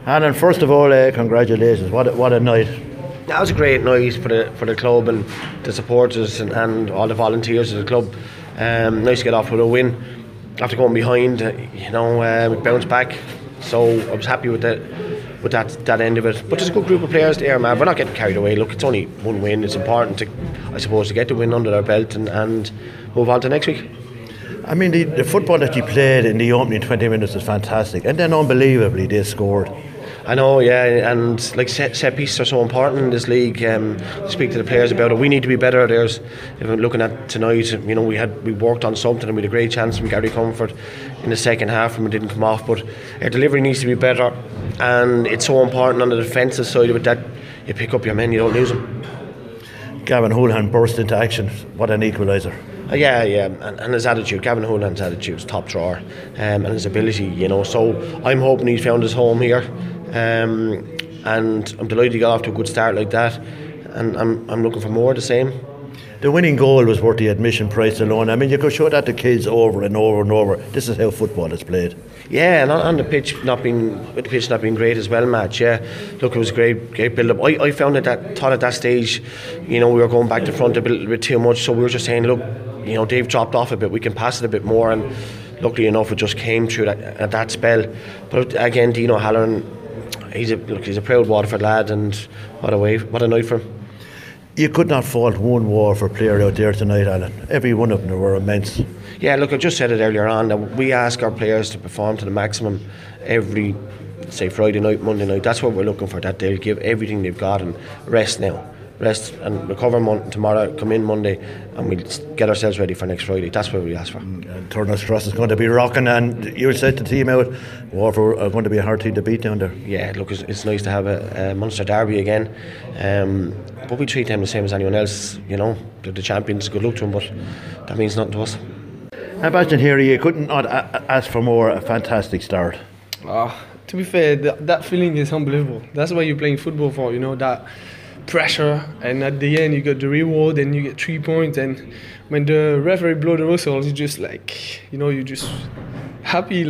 Alan, first of all, congratulations. What a night. That was a great night for the club and the supporters and all the volunteers of the club. Nice to get off with a win after going behind. We bounced back, so I was happy with that end of it. But there's a good group of players there, man. We're not getting carried away. Look, it's only one win. It's important to get the win under our belt and move on to next week. I mean, the football that you played in the opening 20 minutes was fantastic, and then unbelievably they scored. I know, yeah, and like set pieces are so important in this league. Speak to the players about it. We need to be better. If I'm looking at tonight, we worked on something and we had a great chance from Gary Comfort in the second half and we didn't come off. But our delivery needs to be better, and it's so important on the defensive side of it that you pick up your men, you don't lose them. Gavin Houlihan burst into action. What an equaliser. Yeah, and his attitude, Gavin Houlihan's attitude is top drawer, and his ability, So I'm hoping he's found his home here, and I'm delighted he got off to a good start like that, and I'm looking for more of the same. The winning goal was worth the admission price alone. I mean, you could show that to kids over and over and over. This is how football is played. Yeah, and on the pitch not being great as well, Matt. Yeah, look, it was a great build up. I thought at that stage, we were going back to front a little bit too much. So we were just saying, look, they've dropped off a bit. We can pass it a bit more, and luckily enough, it just came through at that spell. But again, Dino Halloran, he's a proud Waterford lad, and what a night for him. You could not fault one Waterford player out there tonight, Alan. Every one of them were immense. Yeah, look, I just said it earlier on that we ask our players to perform to the maximum every, say, Friday night, Monday night. That's what we're looking for, that they'll give everything they've got and rest and recover tomorrow, come in Monday, and we'll get ourselves ready for next Friday. That's what we ask for. And Turner's Cross is going to be rocking, and you said to the team out, Waterford are going to be a hard team to beat down there. Yeah, look, it's nice to have a Munster derby again, but we treat them the same as anyone else. They're the champions. Good luck to them, but that means nothing to us. Imagine here, you couldn't not ask for more. A fantastic start. To be fair, that feeling is unbelievable. That's what you're playing football for, that pressure, and at the end you get the reward and you get 3 points, and when the referee blow the whistle, you just you're just happy.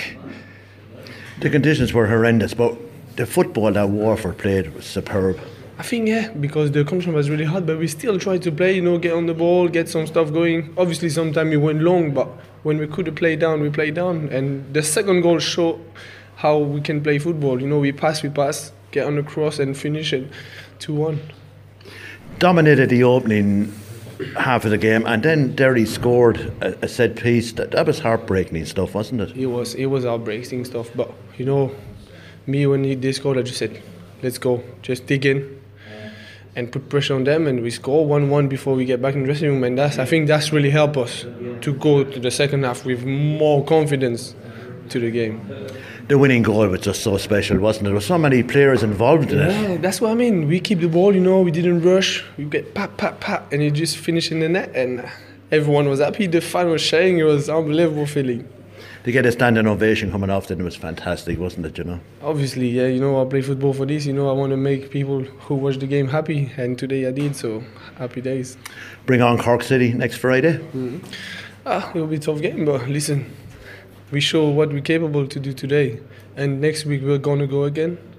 The conditions were horrendous, but the football that Waterford played was superb. I think, because the condition was really hot, but we still tried to play, get on the ball, get some stuff going. Obviously sometimes we went long, but when we could play down, we played down, and the second goal showed how we can play football. We pass, get on the cross and finish it 2-1. Dominated the opening half of the game, and then Derry scored a set piece. That was heartbreaking stuff, wasn't it? It was heartbreaking stuff, but me, when they scored, I just said, let's go, just dig in and put pressure on them, and we score 1-1 before we get back in the dressing room, and I think that's really helped us to go to the second half with more confidence to the game. The winning goal was just so special, wasn't it? There were so many players involved in it. Yeah, that's what I mean. We keep the ball, we didn't rush. We get pat, and you just finish in the net, and everyone was happy. The fan was sharing. It was an unbelievable feeling. To get a standing ovation coming off then was fantastic, wasn't it, Obviously, yeah, I play football for this, I want to make people who watch the game happy, and today I did, so happy days. Bring on Cork City next Friday? It'll be a tough game, but listen, we show what we're capable to do today, and next week we're going to go again.